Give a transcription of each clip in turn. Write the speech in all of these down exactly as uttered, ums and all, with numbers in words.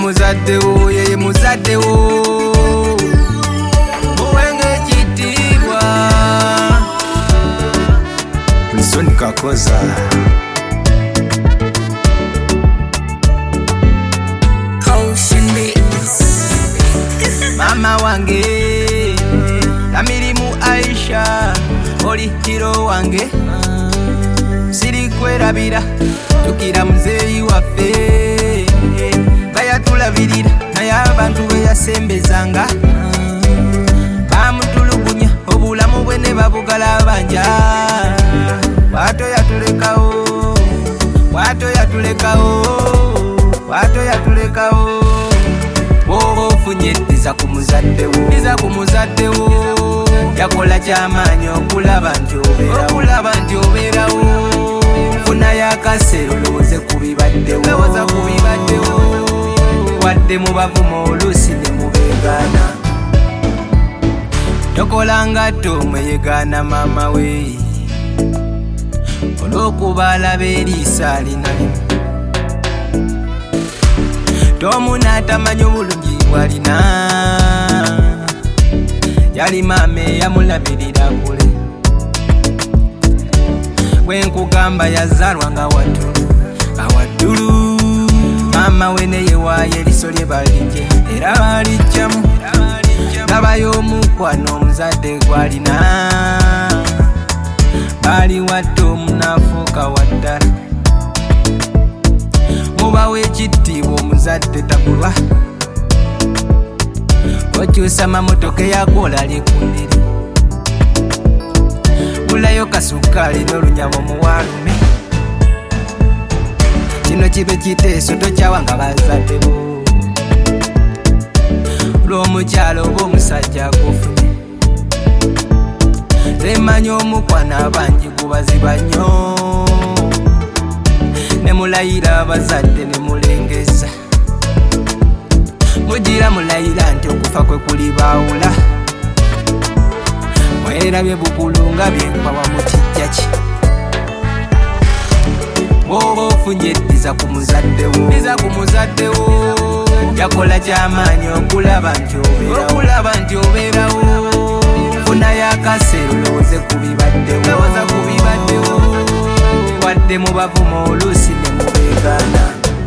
muzaddewo ye muzaddewo muwenge ekitiibwa Wilson Kakoza Mama wange Tamirimu Aisha oli hero wange siri kwerabira tukira muzeyi waffe bayatulabirira naye abantu beyasembezanga bamutulugunya obulamu bwe ne babugala banja wato yatulekawo wato yatulekawo wato yatulekawo wobo funyetiza kumuzaddewo iza kumuzaddewo yakola kyamaanyi okulaba nti obeerawo okulaba nti obeerawo funa yakasero lowooze kubibaddewo lowooza kubibaddewo wadde mu bavumo oluusi ne mubeegaana tokola ngatto mweyegaana maama we olw'okuba alaba eriisa alina limu tomu n'atamanyi obulungi bw'alina yali maama eyamulabirira kule bwe nkugamba yazaalwa nga waddulu awaddulu maama we ne yewaayo eriso lye balijje era balijjamu nabayo omukwano omuzadde gw'alina baali wadde omunaafuuka waddala mubawo ekitiibwa omuzadde tabulwa okyusa mamotoka eyakola likundiri gulayo kasukaali n'olunyama omuwalume kino kibe kiteeso tokyawanga bazaddebo lw'omukyalo oba omusajja agofunye temanyi omukwana abangi gubaziba nnyo ne mulayira abazadde ne mulengeza mugira mulayira nti okufa kwe kuli baawula mwerabye bukulu nga byenkwawa mu kijja ki bw'oba ofunye eddiza ku muzaddewo diza ku muzaddewo yakola kyamaanyi okulaba nti obeerawo okulaba nti obeerawo funa yakasero lowooze kubibaddewo lowooza kubibaddewo wadde mu bavumo oluusi ne mubeegaana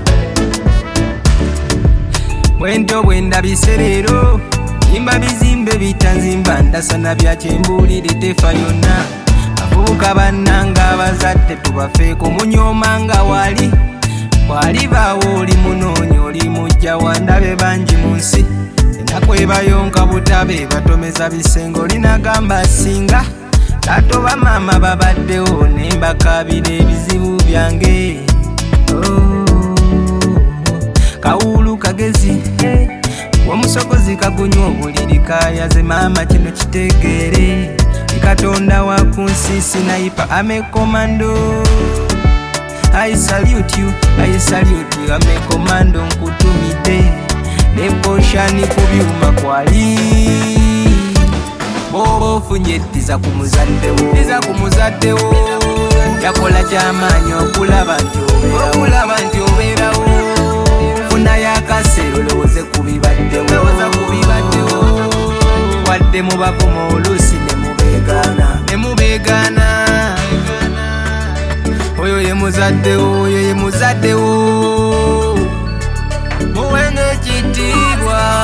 bwento bwendabise leero yimba bizimbe bitanzimba ndasana byakyembuulire tefa yonna abavubuka bannanga abazadde tubafeeko munyooma nga wali wali baawo oli munoonya oli mujja wandabe bangi mu nsi ennaku ebayonka butabe batomeza bisenge olinagamba singa tato bamaama babaddewo ne mbakaabira ebizibu byange kawulu kagezi omusogozi kagunywa obuliri kayaze maama kino kitegeere ikatonda wa ku nsi sinayipa ame komando I salute you, I salute you, ame komando nkutumide ne poshani ku byuma kwali bw'oba ofunye eddiza ku muzaddewo diza ku muzaddewo yakola kyamaanyi okulaba nti obeerawo okulaba nti obeerawo funa yakasero lowooze kubibaddewo lowooza kubibaddewo wadde mu bavumo oluusi ne mubeegaana ne mubeegaana oyo ye muzaddewo oyo ye muzaddewo muwenge ekitiibwa